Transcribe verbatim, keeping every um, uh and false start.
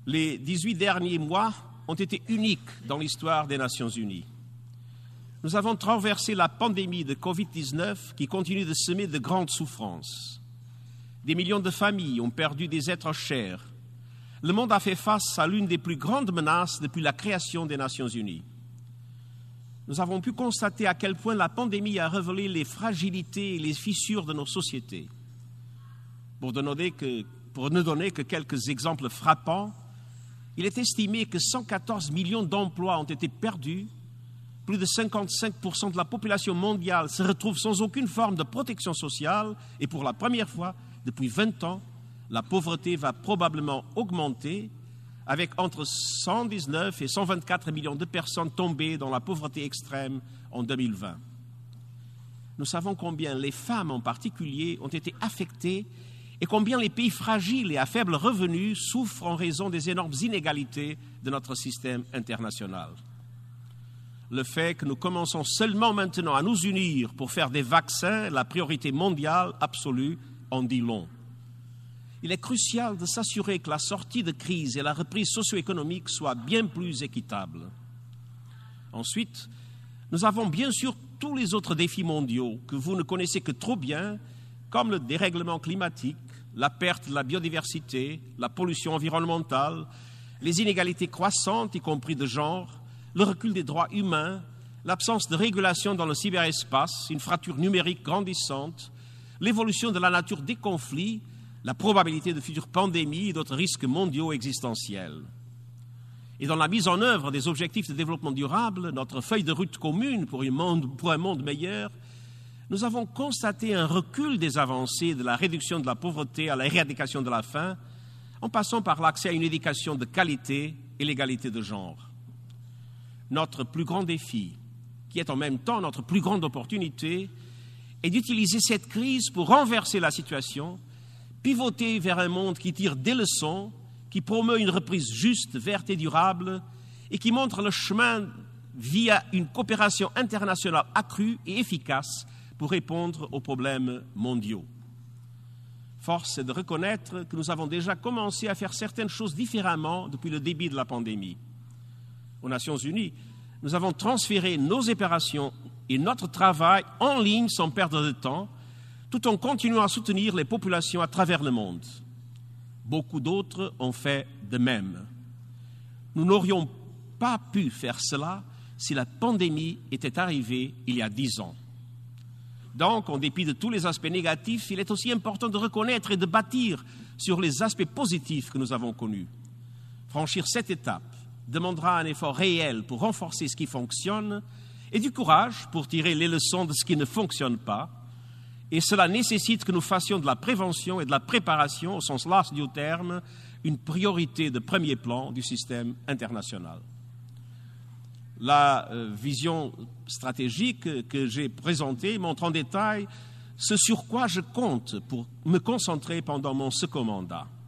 Les dix-huit derniers mois ont été uniques dans l'histoire des Nations Unies. Nous avons traversé la pandémie de covid dix-neuf qui continue de semer de grandes souffrances. Des millions de familles ont perdu des êtres chers. Le monde a fait face à l'une des plus grandes menaces depuis la création des Nations Unies. Nous avons pu constater à quel point la pandémie a révélé les fragilités et les fissures de nos sociétés. Pour ne donner que, pour ne donner que quelques exemples frappants, il est estimé que cent quatorze millions d'emplois ont été perdus, plus de cinquante-cinq pour cent de la population mondiale se retrouve sans aucune forme de protection sociale et pour la première fois depuis vingt ans, la pauvreté va probablement augmenter avec entre cent dix-neuf et cent vingt-quatre millions de personnes tombées dans la pauvreté extrême en deux mille vingt. Nous savons combien les femmes en particulier ont été affectées et combien les pays fragiles et à faible revenu souffrent en raison des énormes inégalités de notre système international. Le fait que nous commençons seulement maintenant à nous unir pour faire des vaccins la priorité mondiale absolue en dit long. Il est crucial de s'assurer que la sortie de crise et la reprise socio-économique soient bien plus équitables. Ensuite, nous avons bien sûr tous les autres défis mondiaux que vous ne connaissez que trop bien, comme le dérèglement climatique, la perte de la biodiversité, la pollution environnementale, les inégalités croissantes, y compris de genre, le recul des droits humains, l'absence de régulation dans le cyberespace, une fracture numérique grandissante, l'évolution de la nature des conflits, la probabilité de futures pandémies et d'autres risques mondiaux existentiels. Et dans la mise en œuvre des objectifs de développement durable, notre feuille de route commune pour un monde, pour un monde meilleur, nous avons constaté un recul des avancées de la réduction de la pauvreté à l'éradication de la faim, en passant par l'accès à une éducation de qualité et l'égalité de genre. Notre plus grand défi, qui est en même temps notre plus grande opportunité, est d'utiliser cette crise pour renverser la situation, pivoter vers un monde qui tire des leçons, qui promeut une reprise juste, verte et durable, et qui montre le chemin via une coopération internationale accrue et efficace pour répondre aux problèmes mondiaux. Force est de reconnaître que nous avons déjà commencé à faire certaines choses différemment depuis le début de la pandémie. Aux Nations Unies, nous avons transféré nos opérations et notre travail en ligne sans perdre de temps, tout en continuant à soutenir les populations à travers le monde. Beaucoup d'autres ont fait de même. Nous n'aurions pas pu faire cela si la pandémie était arrivée il y a dix ans. Donc, en dépit de tous les aspects négatifs, il est aussi important de reconnaître et de bâtir sur les aspects positifs que nous avons connus. Franchir cette étape demandera un effort réel pour renforcer ce qui fonctionne et du courage pour tirer les leçons de ce qui ne fonctionne pas. Et cela nécessite que nous fassions de la prévention et de la préparation, au sens large du terme, une priorité de premier plan du système international. La euh, vision stratégique que j'ai présentée montre en détail ce sur quoi je compte pour me concentrer pendant mon second mandat.